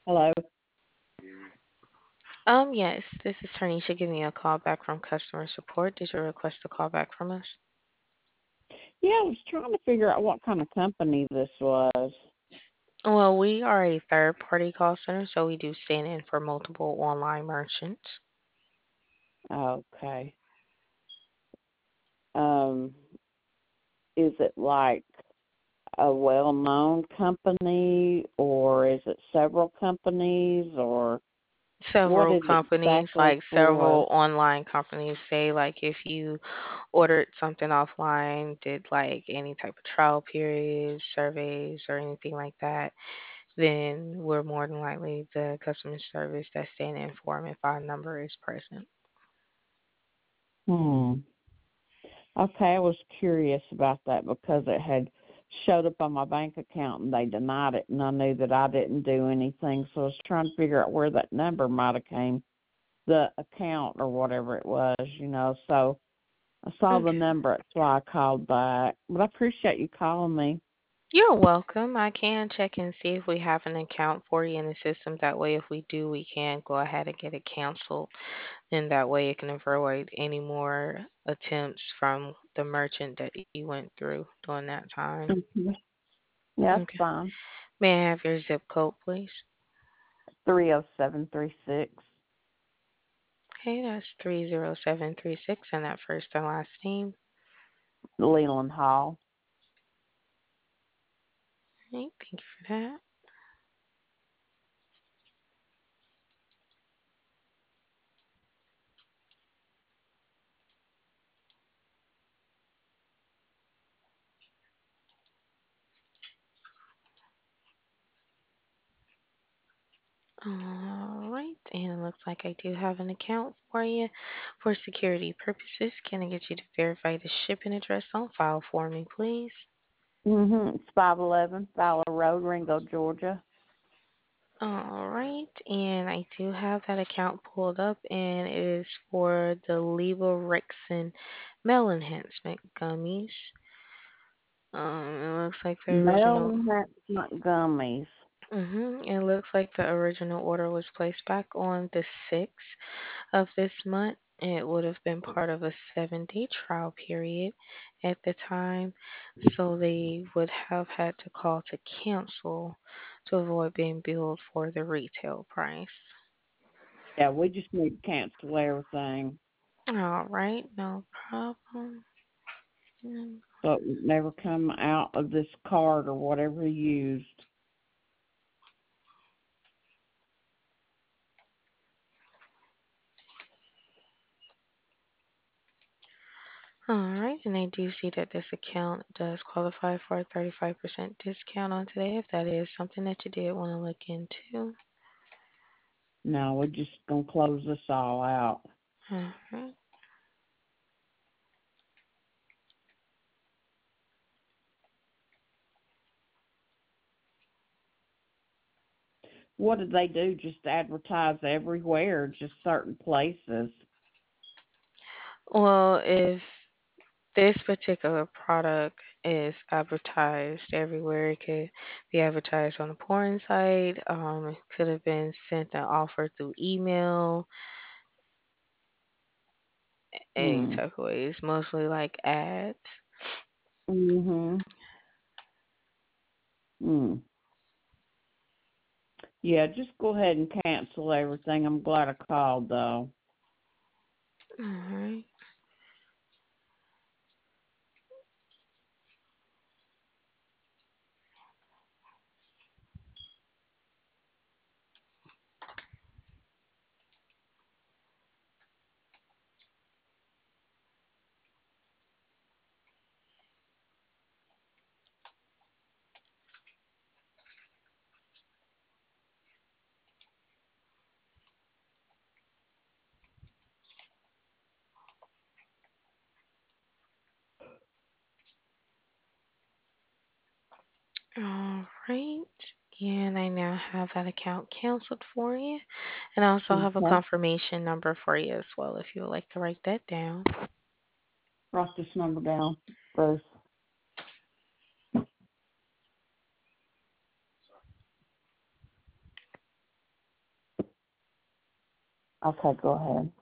Hello. Yes, this is Tarnisha giving you a call back from customer support. Did you request a call back from us? Yeah, I was trying to figure out what kind of company this was. Well, we are a third party call center, so we do stand in for multiple online merchants. Okay. Um, is it like a well-known company, or is it several companies, or what Several is it companies, exactly like for? several online companies, say like if you ordered something offline, did like any type of trial periods, surveys, or anything like that, then we're more than likely the customer service that's stand in for them if our number is present. Hmm. Okay, I was curious about that because it had showed up on my bank account and they denied it, and I knew that I didn't do anything, so I was trying to figure out where that number might have came, the account or whatever it was. So I saw the Okay. number, that's why I called back. But I appreciate you calling me. You're welcome. I can check and see if we have an account for you in the system. That way, if we do, we can go ahead and get it canceled. And that way, it can avoid any more attempts from the merchant that you went through during that time. Mhm. Yeah, that's Okay. fine. May I have your zip code, please? 30736 Okay, that's 30736, and that first and last name. Leland Hall. Okay, thank you for that. All right, and it looks like I do have an account for you. For security purposes, can I get you to verify the shipping address on file for me, please? It's 511 Fowler Road, Ringo, Georgia. All right, and I do have that account pulled up, and it is for the Levorexin Mel Enhancement Gummies. It looks like the original. Mel Montgomery's. It looks like the original order was placed back on the 6th of this month. It would have been part of a 7-day trial period at the time, so they would have had to call to cancel to avoid being billed for the retail price. Yeah, we just need to cancel everything All right, no problem. so it would never come out of this card or whatever he used. All right, and I do see that this account does qualify for a 35% discount on today if that is something that you did want to look into. No, we're just going to close this all out. All right. What did they do? Just advertise everywhere, just certain places? Well, if this particular product is advertised everywhere. It could be advertised on a porn site. It could have been sent and offered through email, any Hmm. type of ways. Mostly like ads. Mhm. Mm. Yeah, just go ahead and cancel everything. I'm glad I called though. Alright. Alright. And I now have that account canceled for you. And I also have a Okay. confirmation number for you as well if you would like to write that down. Write this number down first. Okay, go ahead.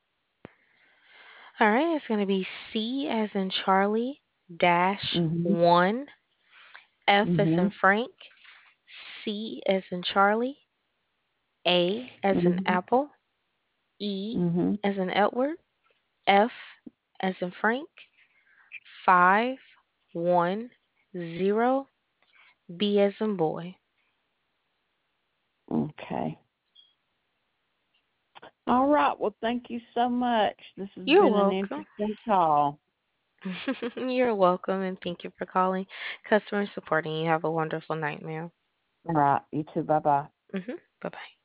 All right, it's going to be C as in Charlie dash Mhm. 1, F as in Mhm. Frank, C as in Charlie, A as in Mhm. Apple, E Mhm. as in Edward, F as in Frank, 510, B as in boy. Okay. All right. Well, thank you so much. This has You're been an welcome. interesting call. You're welcome, and thank you for calling customer support. And you have a wonderful night, ma'am. All right. You too. Bye bye. Bye bye.